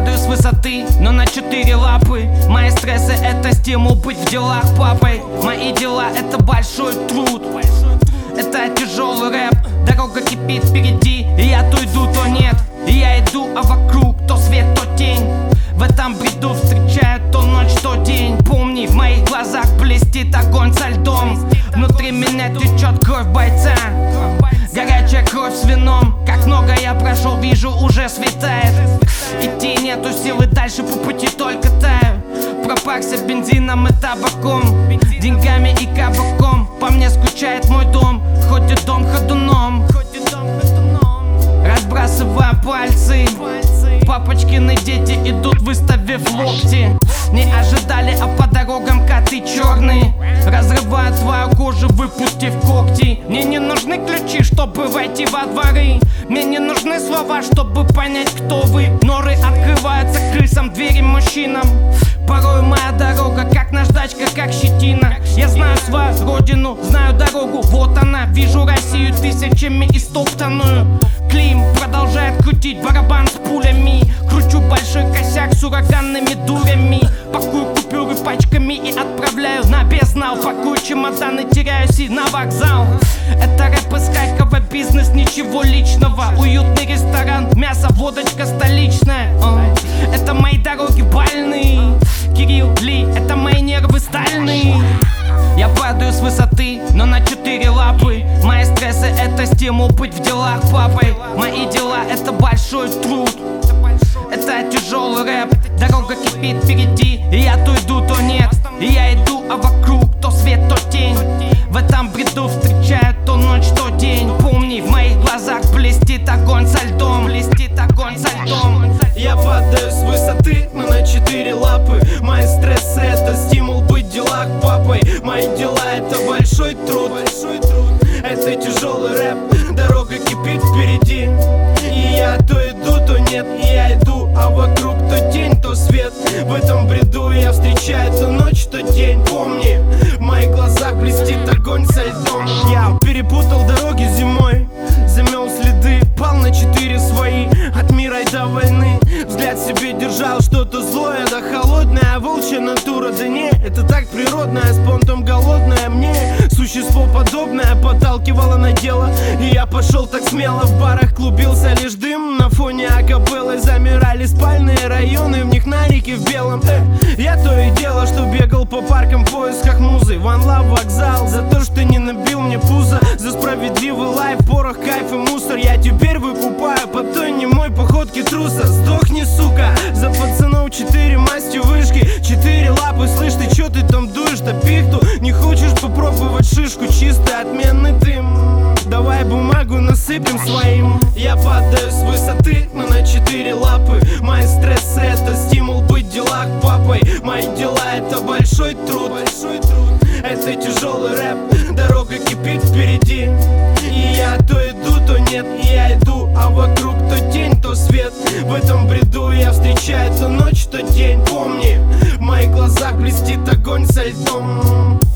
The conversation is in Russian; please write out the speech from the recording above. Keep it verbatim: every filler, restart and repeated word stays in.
падаю с высоты, но на четыре лапы. Мои стрессы — это стимул быть в делах папой. Мои дела — это большой труд, это тяжелый рэп. Дорога кипит впереди, и я то иду, то нет. И я иду, а вокруг то свет, то тень. В этом бреду встречаю то ночь, то день. Помни, в моих глазах блестит огонь со льдом. Внутри меня течет кровь бойца, горячая кровь с вином. Как много я прошел, вижу, уже светает. Идти нету силы, дальше по пути только таю. Пропахся бензином и табаком, деньгами и кабаком. По мне скучает мой дом, ходит дом ходуном. Разбрасывая пальцы, папочкины дети идут, выставив локти. Не ожидали, а по дорогам коты черные разрывают твою кожу, выпустив когти. Мне не нужны ключи, чтобы войти во дворы. Мне не нужны слова, чтобы понять, кто вы. Норы открываются крысам, двери мужчинам. Порой моя дорога как наждачка, как щетина. Я знаю свою родину, знаю дорогу, вот она. Вижу Россию тысячами истоптанную. Клим продолжает крутить барабан с пулями. Кручу большой косяк с ураганными дурями. Пакую купюры пачками и отправляю на безнал. Пакую чемоданы, теряюсь и на вокзал. Это рэп из Харькова, бизнес, ничего личного. Уютный ресторан, мясо, водочка столичная. Это мои дороги больные. Кирилл Ли, это мои нервы стальные. Я падаю с высоты, но на четыре лапы. Мои стрессы — это стимул быть в делах папой. Мои дела — это большой труд, это тяжелый рэп. Дорога кипит впереди, и я то иду, то нет. И я иду, а вокруг то свет, то тень. В этом бреду встречаю то ночь, то день. Помни, в моих глазах блестит огонь со льдом. Блестит огонь со льдом. Я падаю с высоты, но на четыре лапы. Мои стрессы — это стимул быть в делах папой. Мои дела — это большой труд, большой труд. Это тяжелый рэп, дорога кипит впереди. И я то иду, то нет. И я иду, а вокруг то тень, то свет. В этом бреду я встречаю то ночь, то день. Помни, в моих глазах блестит огонь со льдом. Я перепутал дороги зимой, замел следы, пал на четыре свои. От мира и до войны взгляд себе держал что-то злое, да холодная волчья натура. Да не, это так природная, с понтом голодная. Мне существо подобное подталкивало на дело, и я пошел так смело. В барах клубился лишь дым, на фоне акапеллы замирали спальные районы, в них нарики в белом. э, Я то и дело, что бегал по паркам в поисках музы. One Love вокзал, за то, что не набил мне пузо. За справедливый лайф, порох, кайф и мусор. Я теперь выкупаю по той немой походке труса. Сдохни, сука, за пацанов четыре масти вышки. Четыре лапы, слышь, ты чё ты там дуешь-то пихту? Не хочешь попробовать шишку, чистый отменный дым? Давай бумагу насыпем своим. Я падаю с высоты, но на четыре лапы. Мои стрессы — это стимул быть в делах папой. Мои дела — это большой труд, большой труд. Это тяжелый рэп, дорога кипит впереди. И я то иду, то нет. И я иду, а вокруг то тень, то свет. В этом бреду я встречаю то ночь, то день. Помни, в моих глазах блестит огонь со льдом.